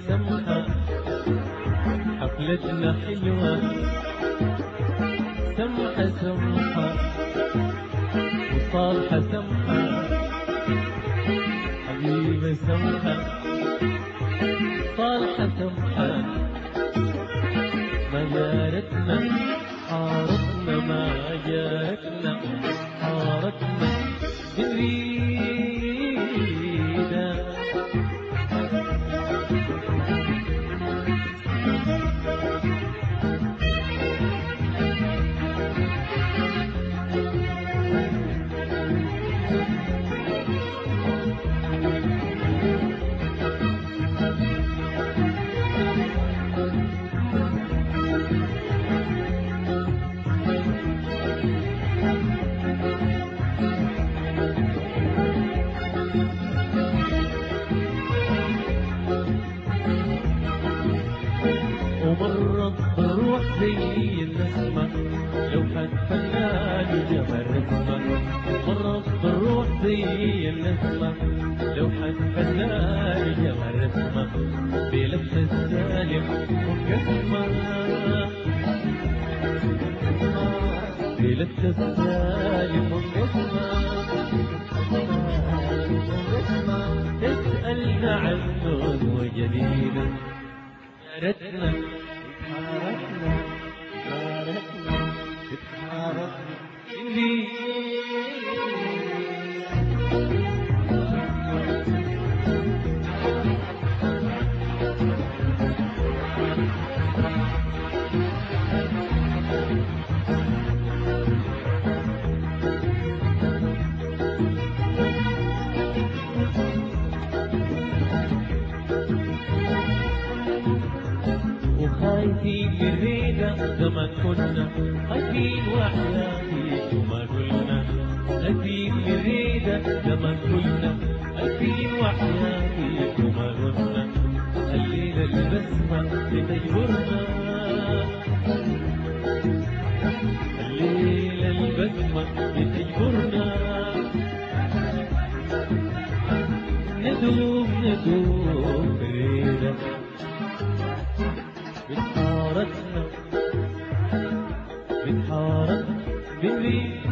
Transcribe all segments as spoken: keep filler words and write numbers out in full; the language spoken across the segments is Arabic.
سمحة حفلتنا حلوة سمحة سمحة وصالحة سمحة حبيبة سمحة صالحة سمحة ما جارتنا حارتنا ما جارتنا حارتنا بنريدها ومرت بروح زي النسمة لو حد فنان جمال رسمة مرت بروح زي النسمة لو حد فنان جمال رسمة بلبس السالم وقسمة بلبس السالم وقسمة تسألنا عنه وجديدا رتنا حارتنا حارتنا حارتنا اللي خايفين نرينا زمان كنا خايفين وحياتي وما قلنا خايفين نرينا زمان كنا خايفين وحياتي وما قلنا خلينا البسمة لتجبرنا خلينا البسمة لتجبرنا ندوم ندوم بريدة بتحارتنا بتحارتنا بنريد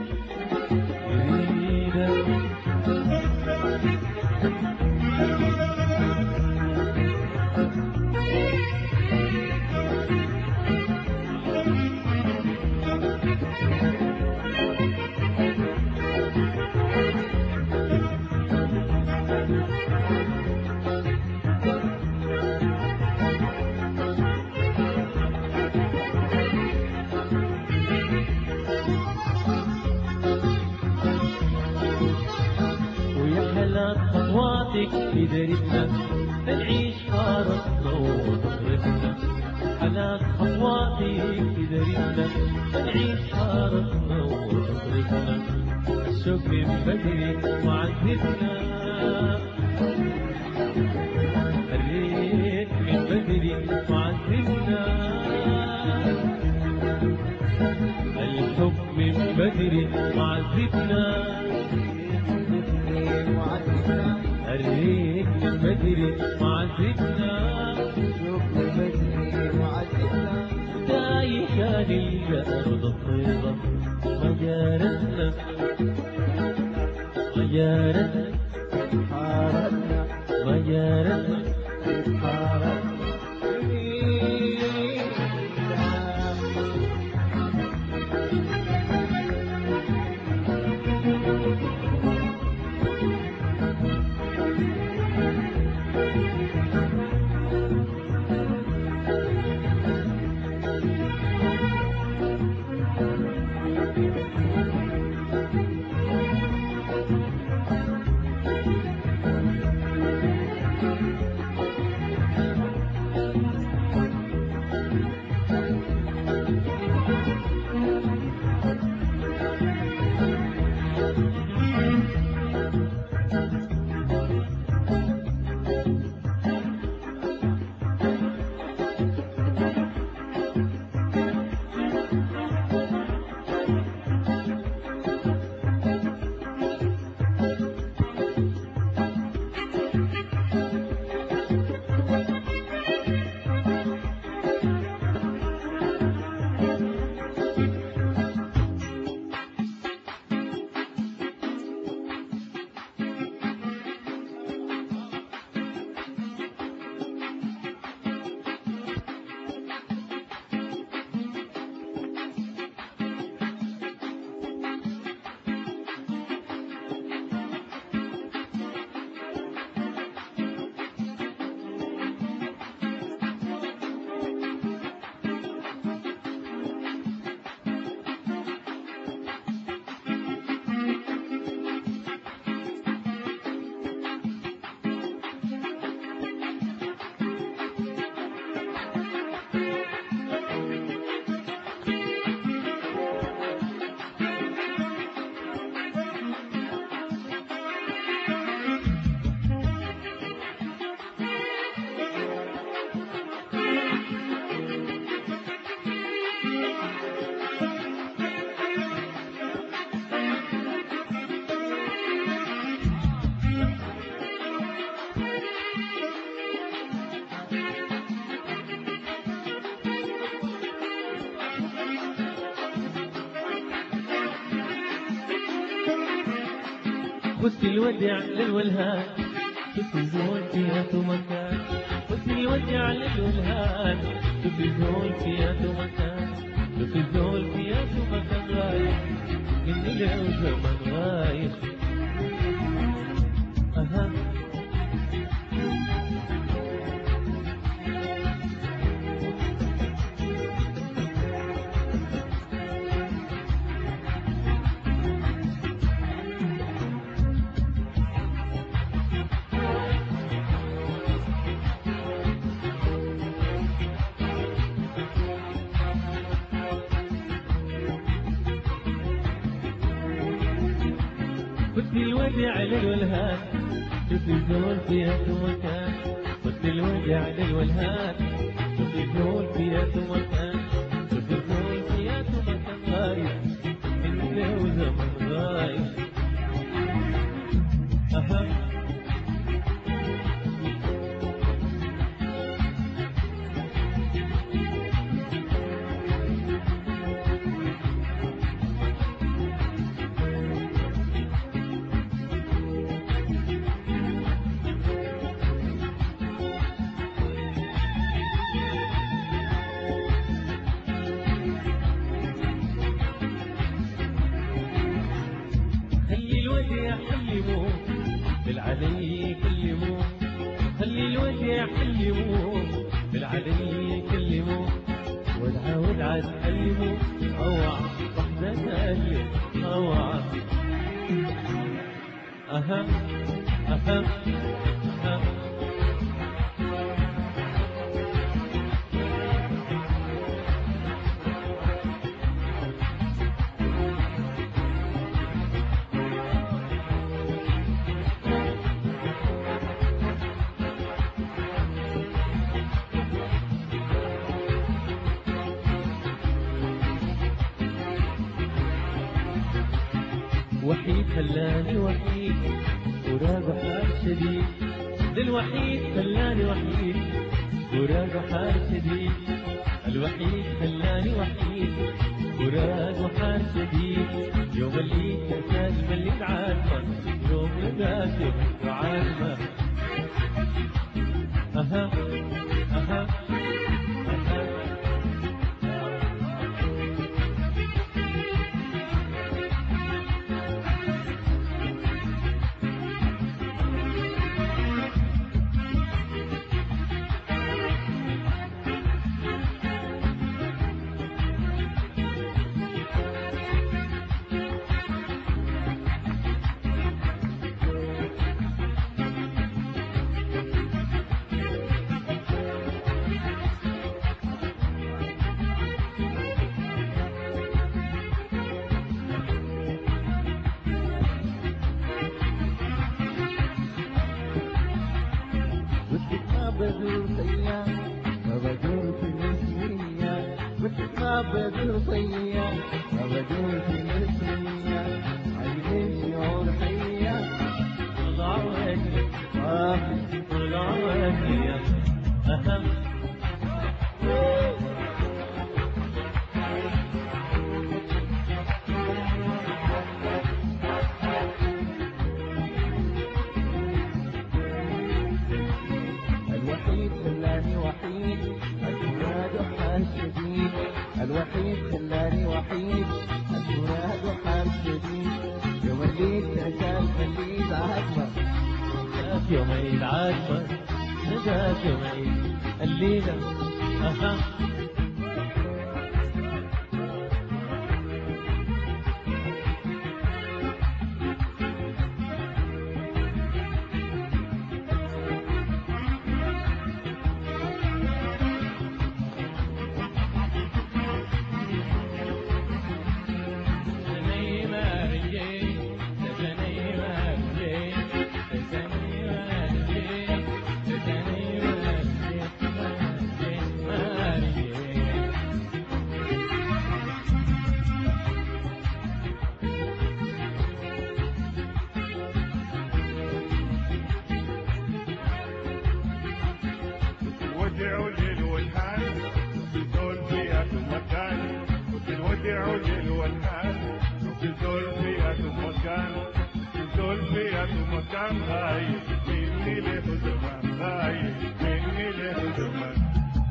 خطواتك في دربنا نعيش حارتنا وفطرتنا حالات خطواتك في دربنا نعيش حارتنا وفطرتنا الشوق من بدري وعذبنا الريت من بدري وعذبنا الحب من بدري وعذبنا الريح من بدري معذبنا شوف من بدري معذبنا دايشة للأرض الطيبة ما جارتنا ما جارتنا حارتنا ما جارتنا حارتنا قلت الودع للولهان شوف الزول فيها مكان قلت الودع للولهان شوف الزول فيها مكان شوف الزول فيها مكان غايب مني لو زمن غايب أها قلت الودع للولهان شوف الزول فيها مكان قلت الودع للولهان شوف الزول فيها مكان شوف الزول فيها مكان غايب من لو زمن غايب أها حلموا بالعلي كلموا خلي الوجع حلموا بالعلي كلموا ودعا ودعا تحلموا اوعى وحدة تألم اوعى اها اها اها وحيد خلاني وحيد وراجع حال شديد الوحيد خلاني وحيد وراجع حال شديد الوحيد خلاني وحيد وراجع حال شديد يوم اللي كساد مليت عالمة يوم لقاك يوم عالمة أها أها بدور سيا وبدور في نسمية وتسمع بدور سيا وبدور في نسمية عايزين شعور حية طلع وجهي واقف طلع وجهي أهم الوحيد خلاني وحيد المراد حال شديد الوحيد خلاني وحيد المراد حال شديد يوم الليل ترسال خليل عاتمة نجاك يوم عيد عاتمة نجاك يوم عيد الليلة أها ودعوا للولهان وكل فيها مكان ودعوا للولهان وكل فيها مكان وكل فيها فيات مكان غايب مني له زمان غايب مني له زمان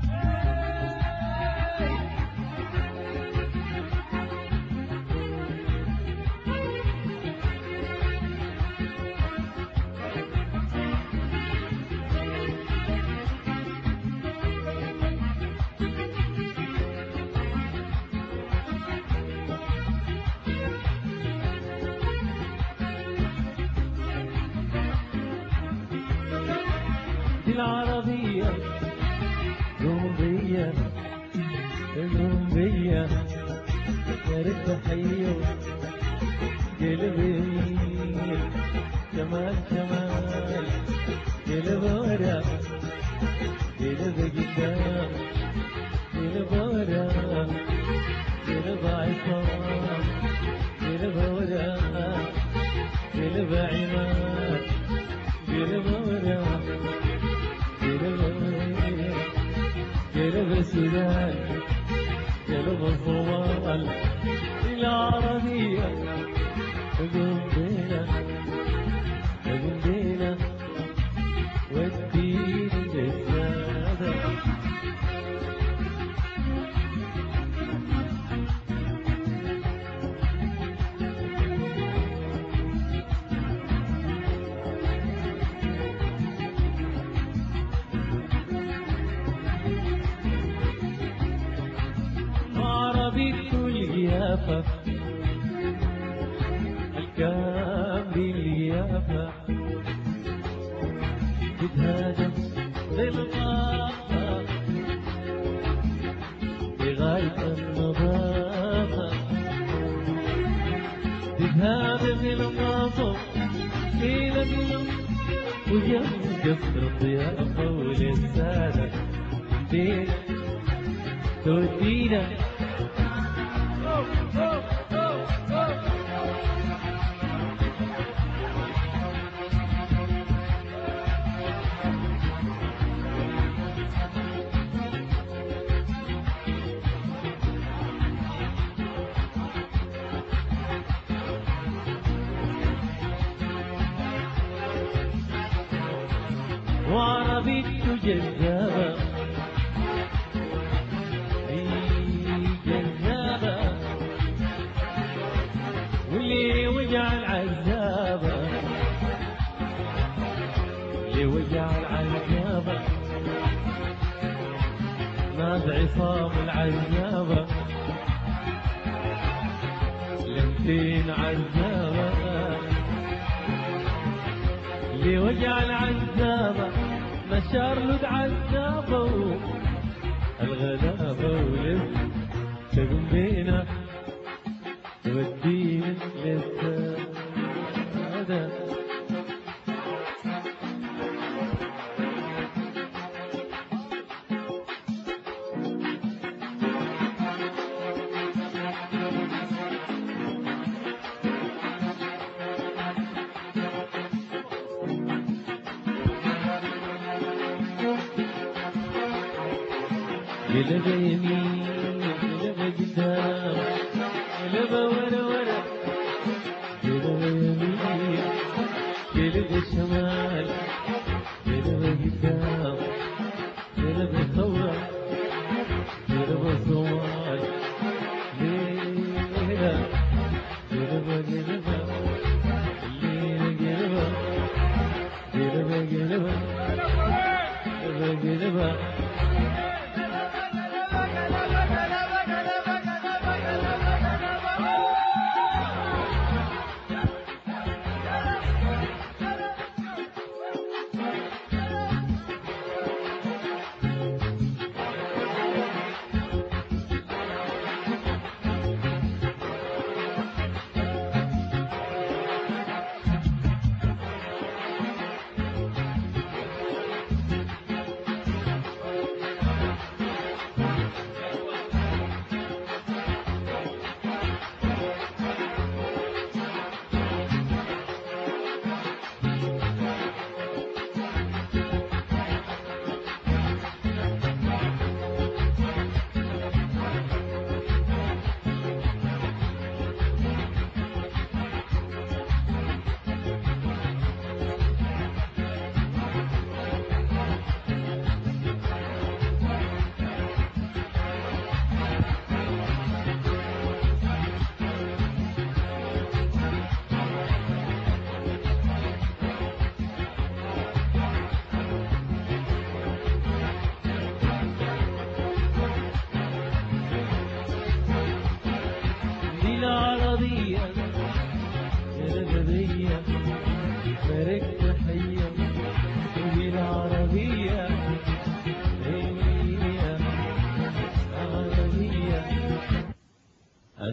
العربية قوم بيا قوم بيا يا ريت تحية قلبي جمال جمال قلب ورا قلب قدام قلب ورا قلب عصام قلب ورا قلب عماد قلب ورا قلب السودان قلب الصومال العربية قوم بينا قوم بينا والدين للسادة القيافة الكامل القيافة تتهاجم بالغابة بغاية النظافة تتهاجم بالغابة إلى اليوم ويوم كسر الضيافة وللسادة دينا تودينا وعربية جذابة جذابة واللي وجع العذابة اللي وجع العذابة ناس عصام العذابة لمتين عذابة اللي وجع العذابة مشار لد عذابه الغلابة ولف تقوم بينا تودينا للسادة قلب يمين قلب قدام قلب ورا ورا قلب يمين قلب شمال قلب قدام قلب ثورة قلب صومال ليلة قلب قلب ليلة قلب قلب قلب قلب قلب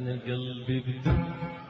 أنا قلبي بدون